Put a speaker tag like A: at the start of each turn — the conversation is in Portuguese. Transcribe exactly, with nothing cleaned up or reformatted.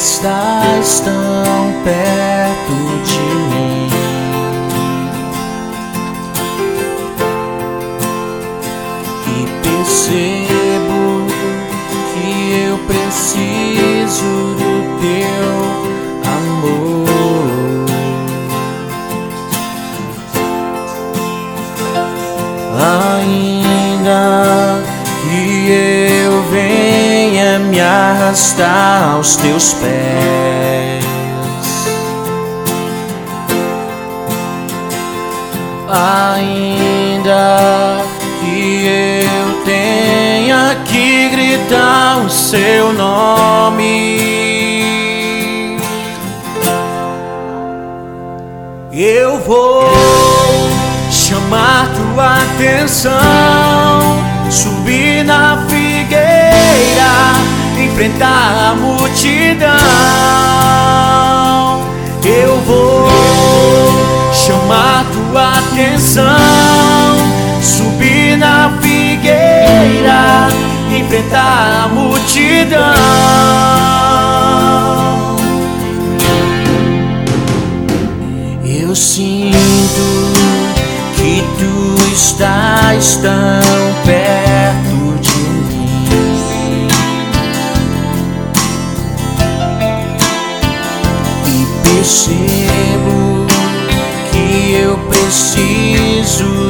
A: estás tão perto de mim. E percebo que eu preciso do teu amor. Ainda que eu venha me arrastar aos teus pés, ainda que eu tenha que gritar o seu nome, eu vou chamar tua atenção, subir na figueira, enfrentar a multidão. Eu vou chamar tua atenção, subir na figueira, enfrentar a multidão. Eu sinto que tu estás tão perto de mim, e percebo que eu preciso